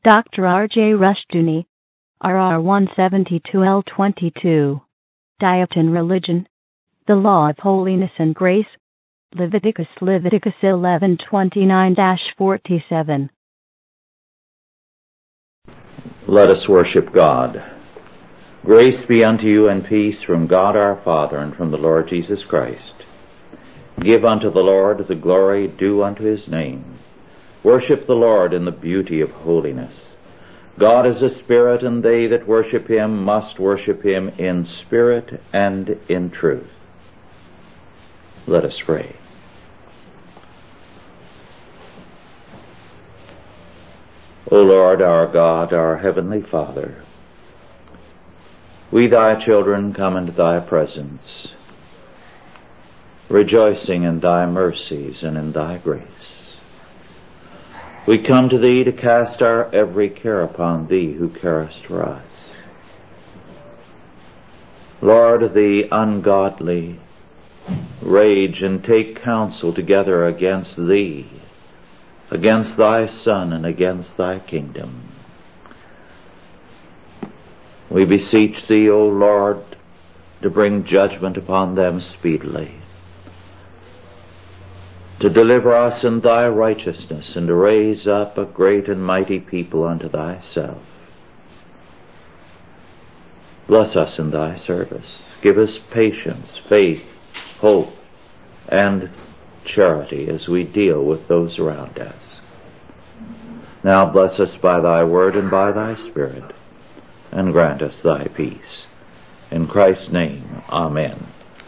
Dr. R.J. Rushdoony, RR 172L22. Diet and Religion, the Law of Holiness and Grace, Leviticus 11:29-47. Let us worship God. Grace be unto you and peace from God our Father and from the Lord Jesus Christ. Give unto the Lord the glory due unto his name. Worship the Lord in the beauty of holiness. God is a spirit, and they that worship him must worship him in spirit and in truth. Let us pray. O Lord, our God, our heavenly Father, we thy children come into thy presence, rejoicing in thy mercies and in thy grace. We come to thee to cast our every care upon thee who carest for us. Lord, the ungodly rage and take counsel together against thee, against thy Son, and against thy kingdom. We beseech thee, O Lord, to bring judgment upon them speedily, to deliver us in thy righteousness, and to raise up a great and mighty people unto thyself. Bless us in thy service. Give us patience, faith, hope, and charity as we deal with those around us. Now bless us by thy word and by thy Spirit, and grant us thy peace. In Christ's name, amen.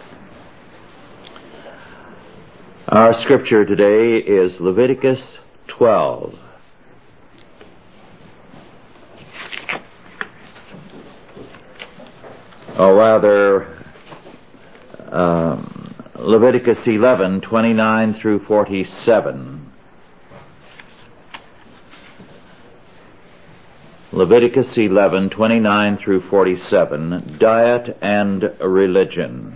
Our scripture today is Leviticus 12. Or rather, Leviticus 11:29-47. Leviticus 11:29-47, Diet and Religion.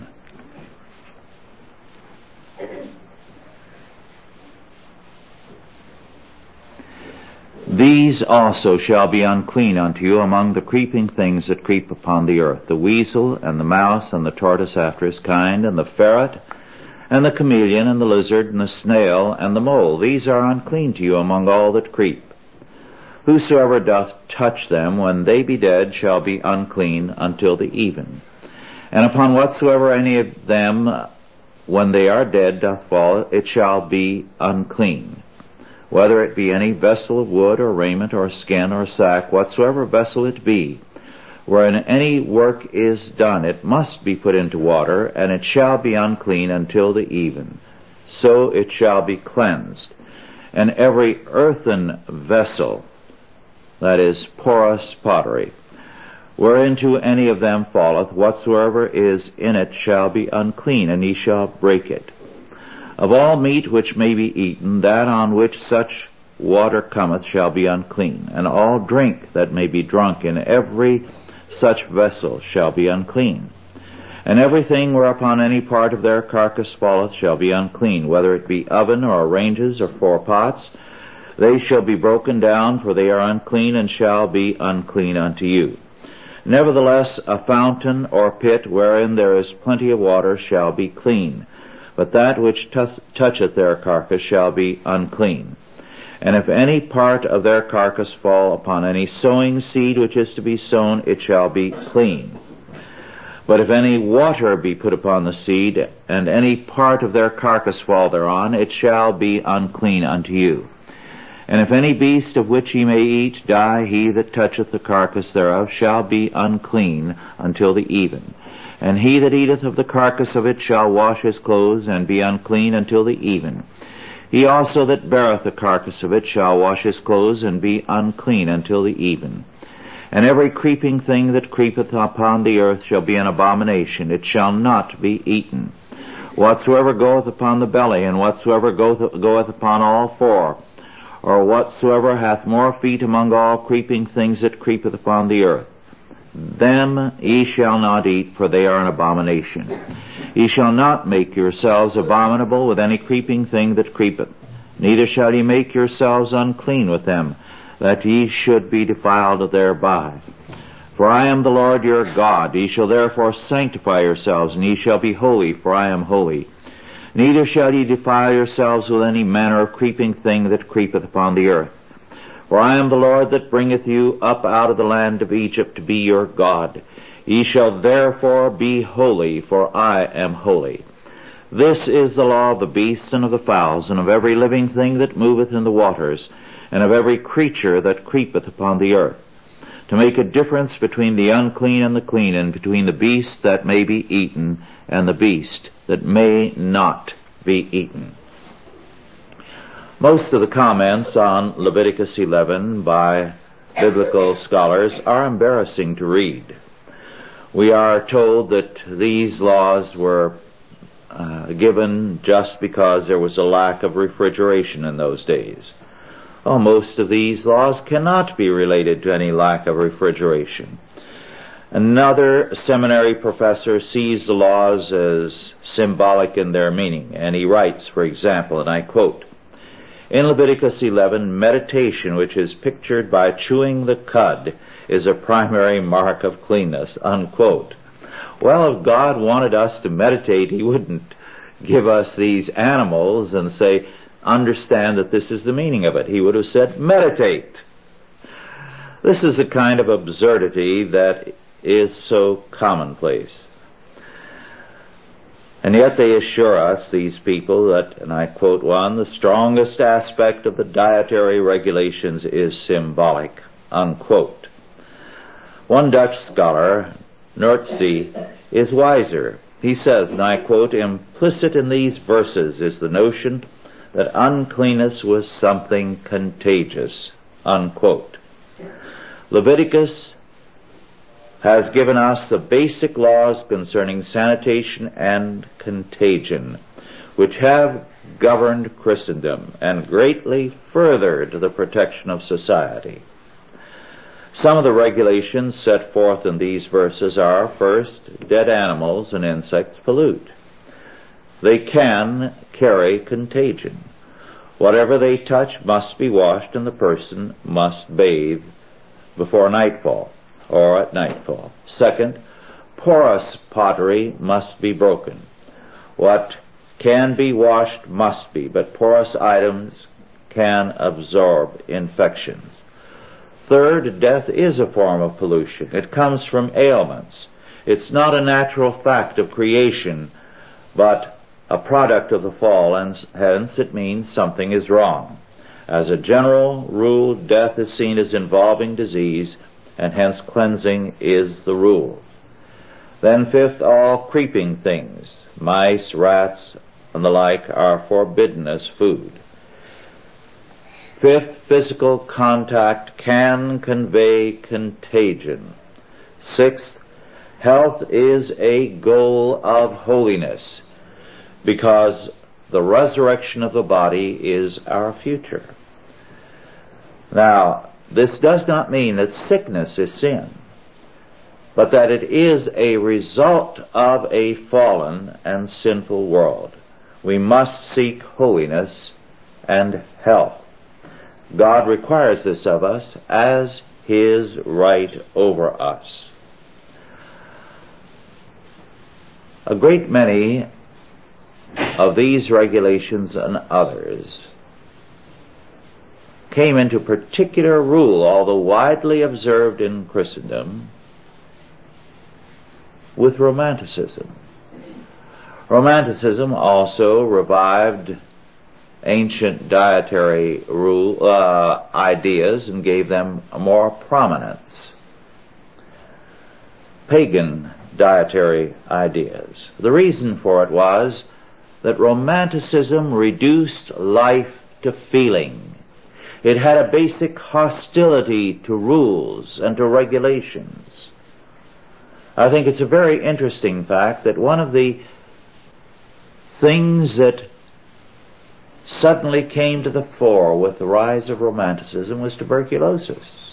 These also shall be unclean unto you among the creeping things that creep upon the earth, the weasel, and the mouse, and the tortoise after his kind, and the ferret, and the chameleon, and the lizard, and the snail, and the mole. These are unclean to you among all that creep. Whosoever doth touch them when they be dead shall be unclean until the even. And upon whatsoever any of them when they are dead doth fall, it shall be unclean. Whether it be any vessel of wood, or raiment, or skin, or sack, whatsoever vessel it be, wherein any work is done, it must be put into water, and it shall be unclean until the even. So it shall be cleansed. And every earthen vessel, that is, porous pottery, whereinto any of them falleth, whatsoever is in it shall be unclean, and ye shall break it. Of all meat which may be eaten, that on which such water cometh shall be unclean, and all drink that may be drunk in every such vessel shall be unclean. And everything whereupon any part of their carcass falleth shall be unclean, whether it be oven, or ranges, or 4 pots. They shall be broken down, for they are unclean, and shall be unclean unto you. Nevertheless, a fountain or pit wherein there is plenty of water shall be clean, but that which toucheth their carcass shall be unclean. And if any part of their carcass fall upon any sowing seed which is to be sown, it shall be clean. But if any water be put upon the seed, and any part of their carcass fall thereon, it shall be unclean unto you. And if any beast of which ye may eat die, he that toucheth the carcass thereof shall be unclean until the even. And he that eateth of the carcass of it shall wash his clothes, and be unclean until the even. He also that beareth the carcass of it shall wash his clothes, and be unclean until the even. And every creeping thing that creepeth upon the earth shall be an abomination. It shall not be eaten. Whatsoever goeth upon the belly, and whatsoever goeth upon all 4, or whatsoever hath more feet among all creeping things that creepeth upon the earth, them ye shall not eat, for they are an abomination. Ye shall not make yourselves abominable with any creeping thing that creepeth, neither shall ye make yourselves unclean with them that ye should be defiled thereby. For I am the Lord your God. Ye shall therefore sanctify yourselves, and ye shall be holy, for I am holy. Neither shall ye defile yourselves with any manner of creeping thing that creepeth upon the earth. For I am the Lord that bringeth you up out of the land of Egypt to be your God. Ye shall therefore be holy, for I am holy. This is the law of the beasts and of the fowls, and of every living thing that moveth in the waters, and of every creature that creepeth upon the earth, to make a difference between the unclean and the clean, and between the beast that may be eaten and the beast that may not be eaten. Most of the comments on Leviticus 11 by biblical scholars are embarrassing to read. We are told that these laws were given just because there was a lack of refrigeration in those days. Well, most of these laws cannot be related to any lack of refrigeration. Another seminary professor sees the laws as symbolic in their meaning, and he writes, for example, and I quote, "In Leviticus 11, meditation, which is pictured by chewing the cud, is a primary mark of cleanness," unquote. Well, if God wanted us to meditate, He wouldn't give us these animals and say, understand that this is the meaning of it. He would have said, meditate. This is a kind of absurdity that is so commonplace. And yet they assure us, these people, that, and I quote one, "the strongest aspect of the dietary regulations is symbolic," unquote. One Dutch scholar, Noordzee, is wiser. He says, and I quote, "Implicit in these verses is the notion that uncleanness was something contagious," unquote. Leviticus has given us the basic laws concerning sanitation and contagion, which have governed Christendom and greatly furthered the protection of society. Some of the regulations set forth in these verses are, first, dead animals and insects pollute. They can carry contagion. Whatever they touch must be washed, and the person must bathe before nightfall or at nightfall. Second, porous pottery must be broken. What can be washed must be, but porous items can absorb infections. Third, death is a form of pollution. It comes from ailments. It's not a natural fact of creation, but a product of the fall, and hence it means something is wrong. As a general rule, death is seen as involving disease, and hence cleansing is the rule. Then fifth, all creeping things, mice, rats, and the like, are forbidden as food. Fifth, physical contact can convey contagion. Sixth, health is a goal of holiness, because the resurrection of the body is our future. Now, this does not mean that sickness is sin, but that it is a result of a fallen and sinful world. We must seek holiness and health. God requires this of us as His right over us. A great many of these regulations and others came into particular rule, although widely observed in Christendom, with Romanticism. Romanticism also revived ancient dietary ideas and gave them more prominence. Pagan dietary ideas. The reason for it was that Romanticism reduced life to feeling. It had a basic hostility to rules and to regulations. I think it's a very interesting fact that one of the things that suddenly came to the fore with the rise of Romanticism was tuberculosis.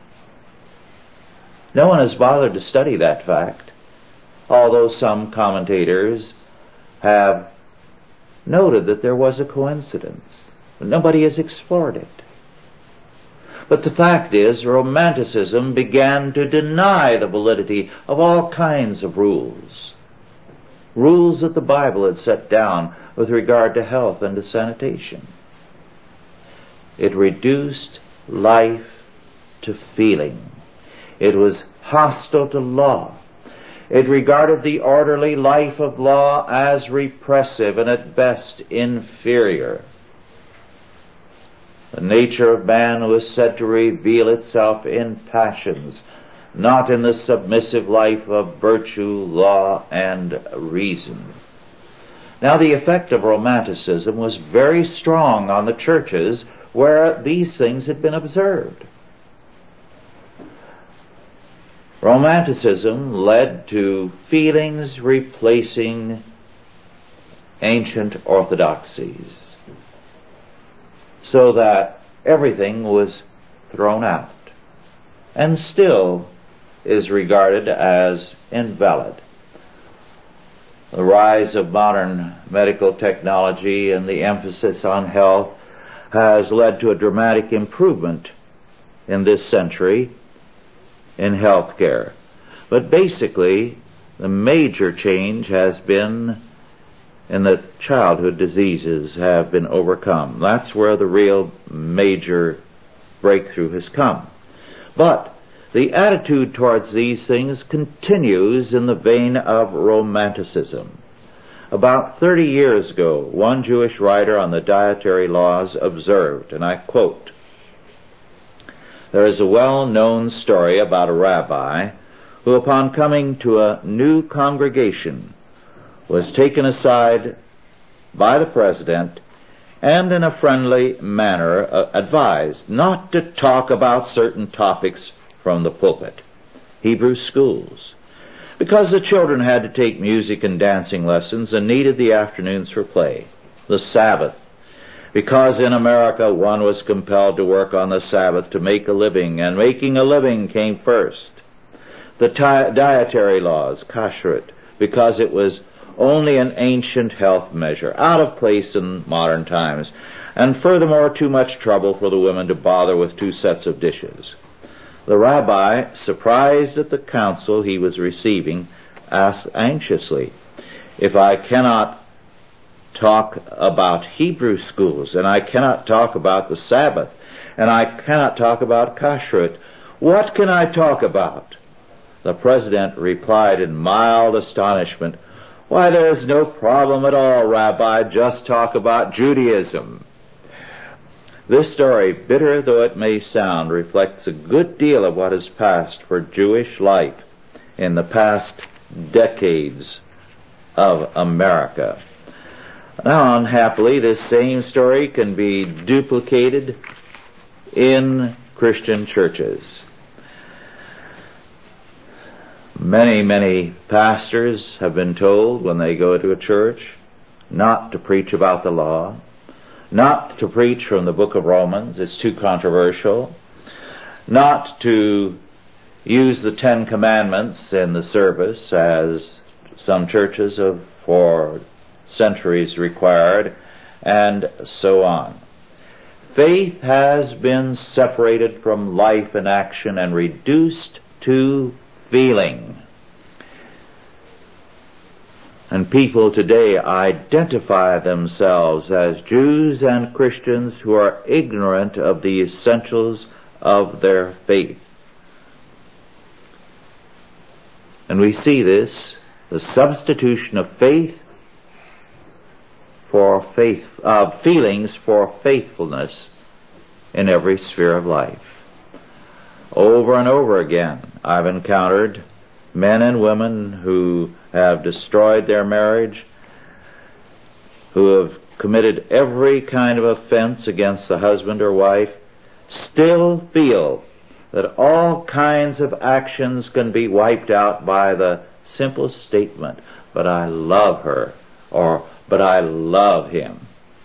No one has bothered to study that fact, although some commentators have noted that there was a coincidence. But nobody has explored it. But the fact is, Romanticism began to deny the validity of all kinds of rules. Rules that the Bible had set down with regard to health and to sanitation. It reduced life to feeling. It was hostile to law. It regarded the orderly life of law as repressive and at best inferior. The nature of man was said to reveal itself in passions, not in the submissive life of virtue, law, and reason. Now, the effect of Romanticism was very strong on the churches where these things had been observed. Romanticism led to feelings replacing ancient orthodoxies, so that everything was thrown out and still is regarded as invalid. The rise of modern medical technology and the emphasis on health has led to a dramatic improvement in this century in health care. But basically, the major change has been in the childhood diseases have been overcome. That's where the real major breakthrough has come. But the attitude towards these things continues in the vein of Romanticism. About 30 years ago, one Jewish writer on the dietary laws observed, and I quote, "There is a well-known story about a rabbi who, upon coming to a new congregation, was taken aside by the president and in a friendly manner advised not to talk about certain topics from the pulpit, Hebrew schools, because the children had to take music and dancing lessons and needed the afternoons for play, the Sabbath, because in America one was compelled to work on the Sabbath to make a living, and making a living came first, the dietary laws, kashrut, because it was only an ancient health measure, out of place in modern times, and furthermore too much trouble for the women to bother with 2 sets of dishes." The rabbi, surprised at the counsel he was receiving, asked anxiously, "If I cannot talk about Hebrew schools, and I cannot talk about the Sabbath, and I cannot talk about kashrut, what can I talk about?" The president replied in mild astonishment, "Why, there's no problem at all, Rabbi. Just talk about Judaism." This story, bitter though it may sound, reflects a good deal of what has passed for Jewish life in the past decades of America. Now, unhappily, this same story can be duplicated in Christian churches. Many pastors have been told when they go to a church not to preach about the law, not to preach from the book of Romans, it's too controversial, not to use the 10 Commandments in the service as some churches have for centuries required, and so on. Faith has been separated from life and action and reduced to feeling. And people today identify themselves as Jews and Christians who are ignorant of the essentials of their faith. And we see this, the substitution of feelings for faithfulness in every sphere of life. Over and over again, I've encountered men and women who have destroyed their marriage, who have committed every kind of offense against the husband or wife, still feel that all kinds of actions can be wiped out by the simple statement, "But I love her," or "But I love him."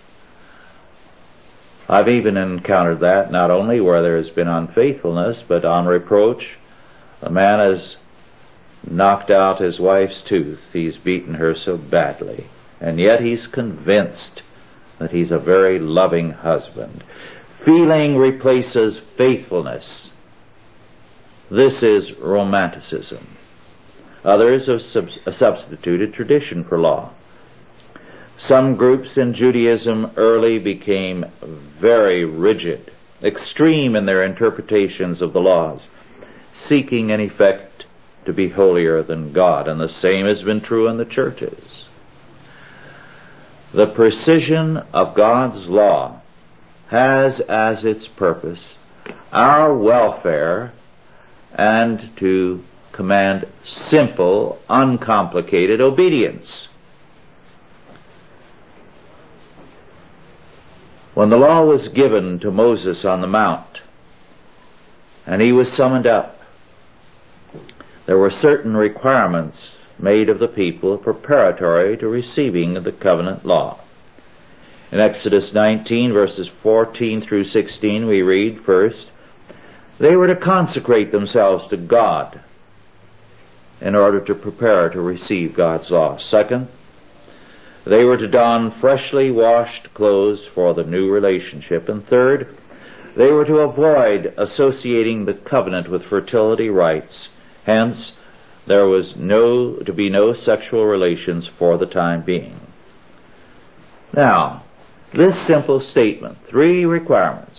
I've even encountered that not only where there has been unfaithfulness, but on reproach. A man has knocked out his wife's tooth. He's beaten her so badly. And yet he's convinced that he's a very loving husband. Feeling replaces faithfulness. This is romanticism. Others have substituted tradition for law. Some groups in Judaism early became very rigid, extreme in their interpretations of the laws, seeking in effect to be holier than God, and the same has been true in the churches. The precision of God's law has as its purpose our welfare and to command simple, uncomplicated obedience. When the law was given to Moses on the mount, and he was summoned up, there were certain requirements made of the people preparatory to receiving the covenant law. In Exodus 19, verses 14 through 16, we read first, they were to consecrate themselves to God in order to prepare to receive God's law. Second, they were to don freshly washed clothes for the new relationship. And third, they were to avoid associating the covenant with fertility rites. Hence, there was to be no sexual relations for the time being. Now, this simple statement, 3 requirements,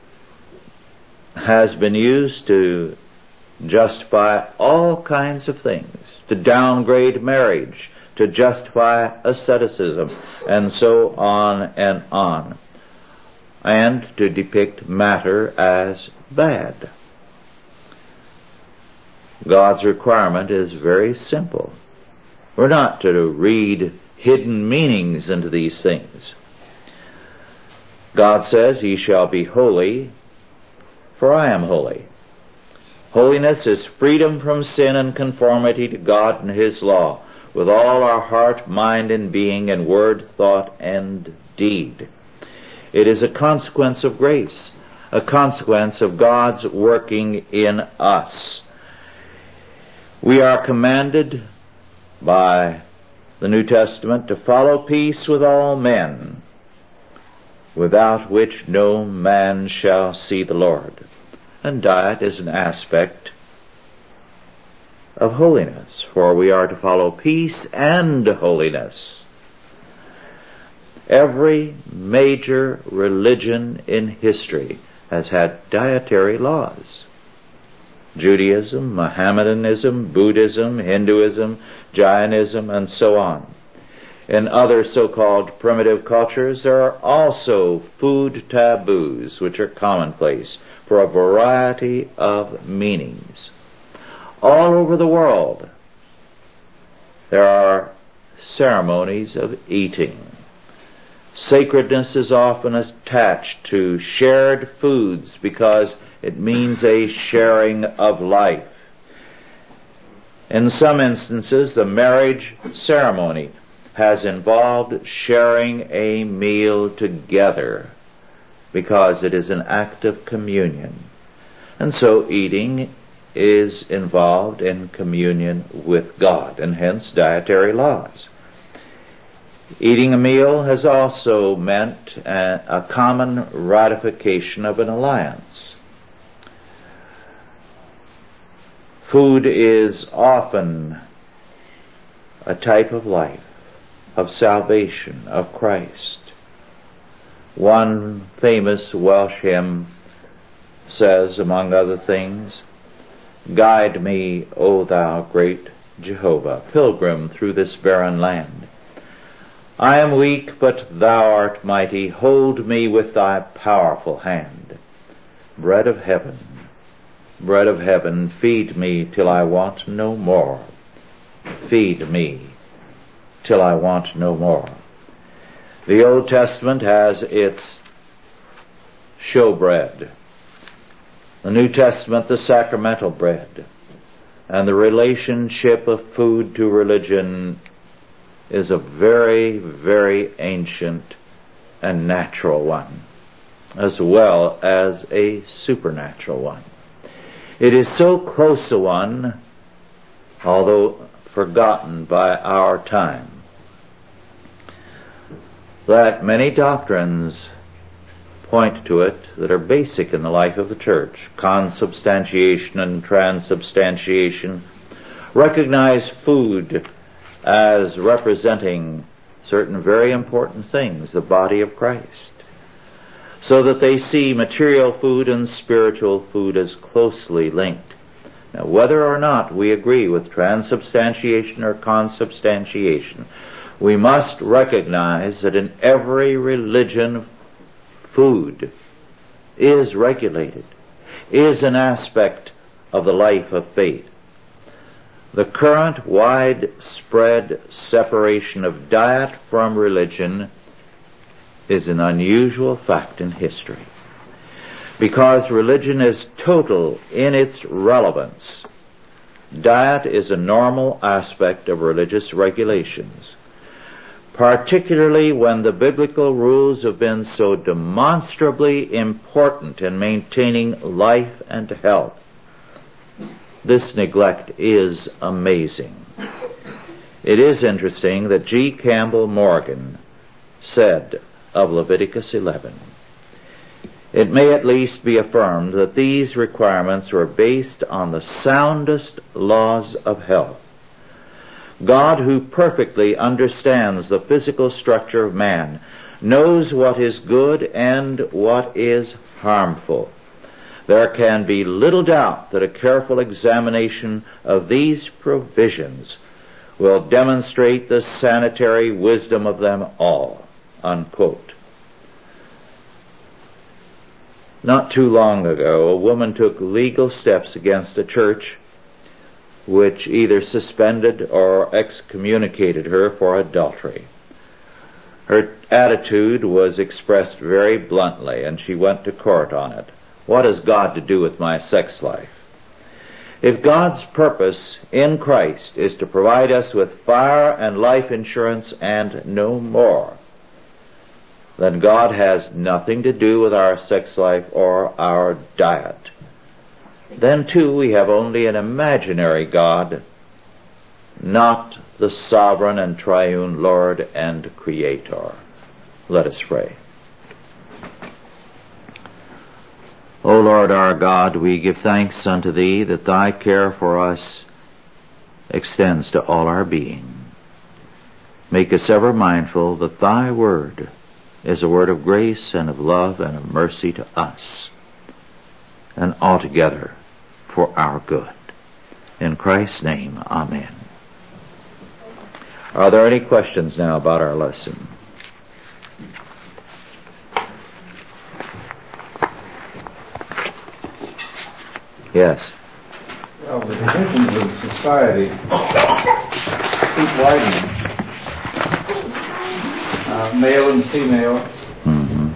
has been used to justify all kinds of things, to downgrade marriage, to justify asceticism, and so on, and to depict matter as bad. God's requirement is very simple. We're not to read hidden meanings into these things. God says, ye shall be holy, for I am holy. Holiness is freedom from sin and conformity to God and His law, with all our heart, mind, and being, and word, thought, and deed. It is a consequence of grace, a consequence of God's working in us. We are commanded by the New Testament to follow peace with all men, without which no man shall see the Lord. And diet is an aspect of holiness, for we are to follow peace and holiness. Every major religion in history has had dietary laws. Judaism, Mohammedanism, Buddhism, Hinduism, Jainism, and so on. In other so-called primitive cultures, there are also food taboos, which are commonplace for a variety of meanings. All over the world, there are ceremonies of eating. Sacredness is often attached to shared foods because it means a sharing of life. In some instances, the marriage ceremony has involved sharing a meal together because it is an act of communion. And so eating is involved in communion with God, and hence dietary laws. Eating a meal has also meant a common ratification of an alliance. Food is often a type of life, of salvation, of Christ. One famous Welsh hymn says, among other things, guide me, O thou great Jehovah, pilgrim through this barren land. I am weak, but thou art mighty. Hold me with thy powerful hand. Bread of heaven, feed me till I want no more. Feed me till I want no more. The Old Testament has its showbread. The New Testament, the sacramental bread. And the relationship of food to religion is a very, very ancient and natural one, as well as a supernatural one. It is so close a one, although forgotten by our time, that many doctrines point to it that are basic in the life of the church. Consubstantiation and transubstantiation recognize food as representing certain very important things, the body of Christ, so that they see material food and spiritual food as closely linked. Now, whether or not we agree with transubstantiation or consubstantiation, we must recognize that in every religion, food is regulated, is an aspect of the life of faith. The current widespread separation of diet from religion is an unusual fact in history, because religion is total in its relevance. Diet is a normal aspect of religious regulations, particularly when the biblical rules have been so demonstrably important in maintaining life and health. This neglect is amazing. It is interesting that G. Campbell Morgan said of Leviticus 11, "It may at least be affirmed that these requirements were based on the soundest laws of health. God, who perfectly understands the physical structure of man, knows what is good and what is harmful. There can be little doubt that a careful examination of these provisions will demonstrate the sanitary wisdom of them all." Unquote. Not too long ago, a woman took legal steps against a church which either suspended or excommunicated her for adultery. Her attitude was expressed very bluntly, and she went to court on it. What has God to do with my sex life? If God's purpose in Christ is to provide us with fire and life insurance and no more, then God has nothing to do with our sex life or our diet. Then too we have only an imaginary God, not the sovereign and triune Lord and Creator. Let us pray. O Lord our God, we give thanks unto Thee that Thy care for us extends to all our being. Make us ever mindful that Thy word is a word of grace and of love and of mercy to us, and altogether for our good. In Christ's name, amen. Are there any questions now about our lesson? Yes. Well, the divisions of society keep widening. Male and female. Mm-hmm.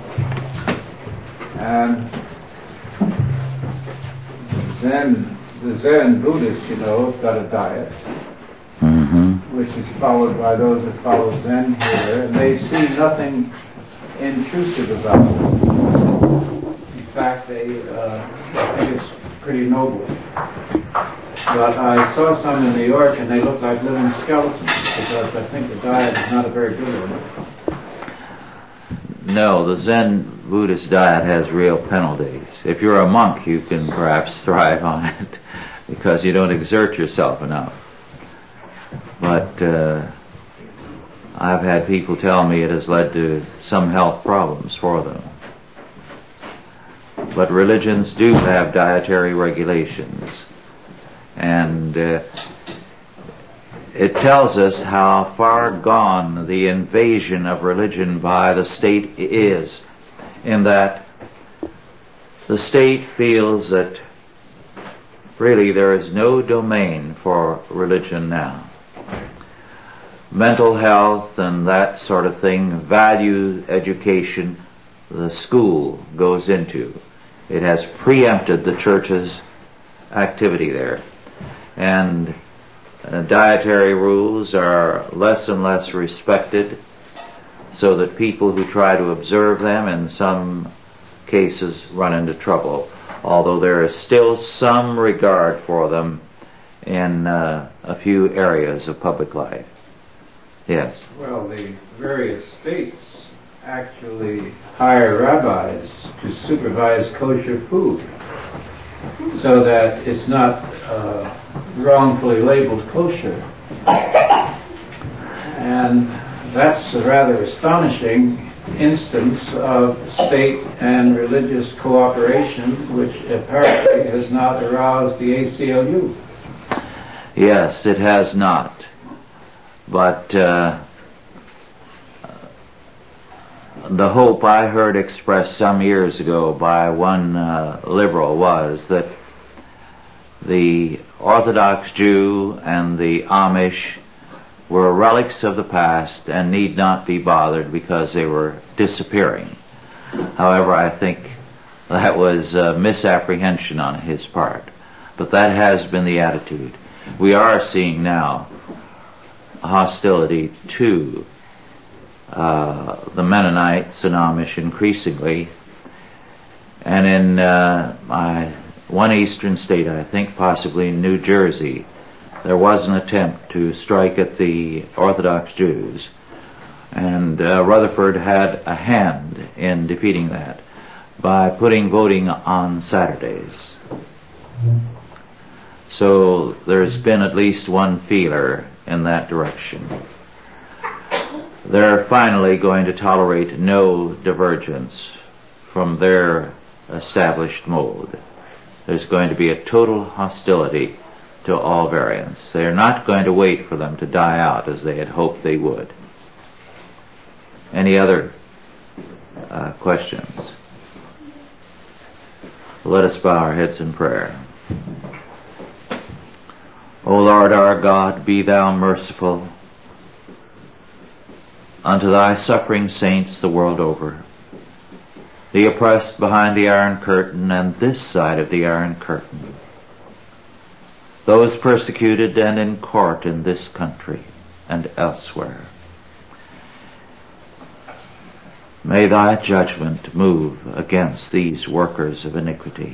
And the Zen Buddhists, have got a diet, Mm-hmm. which is followed by those that follow Zen here, and they see nothing intrusive about it. In fact, they think it's pretty noble. But I saw some in New York, and they look like living skeletons, because I think the diet is not a very good one. No, the Zen Buddhist diet has real penalties. If you're a monk, you can perhaps thrive on it because you don't exert yourself enough. But I've had people tell me it has led to some health problems for them. But religions do have dietary regulations, and it tells us how far gone the invasion of religion by the state is, in that the state feels that really there is no domain for religion now. Mental health and that sort of thing, value education, the school goes into. It has preempted the church's activity there. And dietary rules are less and less respected, so that people who try to observe them in some cases run into trouble, although there is still some regard for them in a few areas of public life. Yes. Well, the various states actually hire rabbis to supervise kosher food so that it's not wrongfully labeled kosher. And that's a rather astonishing instance of state and religious cooperation, which apparently has not aroused the ACLU. Yes, it has not. But the hope I heard expressed some years ago by one liberal was that the Orthodox Jew and the Amish were relics of the past and need not be bothered because they were disappearing. However, I think that was a misapprehension on his part. But that has been the attitude. We are seeing now hostility to the Mennonites and Amish increasingly. And in one eastern state, I think possibly New Jersey, there was an attempt to strike at the Orthodox Jews, and Rutherford had a hand in defeating that by putting voting on Saturdays. So there's been at least one feeler in that direction. They're finally going to tolerate no divergence from their established mode. There's going to be a total hostility to all variants. They're not going to wait for them to die out as they had hoped they would. Any other questions? Let us bow our heads in prayer. O Lord our God, be thou merciful unto thy suffering saints the world over, the oppressed behind the iron curtain and this side of the iron curtain, those persecuted and in court in this country and elsewhere. May thy judgment move against these workers of iniquity.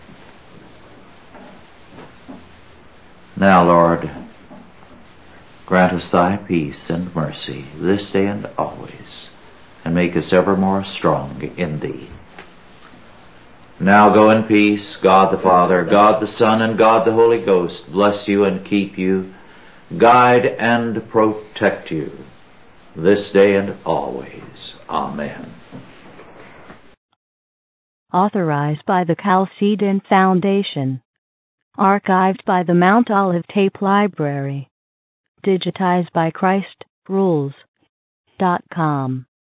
Now, Lord, grant us thy peace and mercy this day and always, and make us ever more strong in thee. Now go in peace. God the Father, God the Son, and God the Holy Ghost bless you and keep you, guide and protect you this day and always. Amen. Authorized by the Chalcedon Foundation. Archived by the Mount Olive Tape Library. Digitized by ChristRules.com.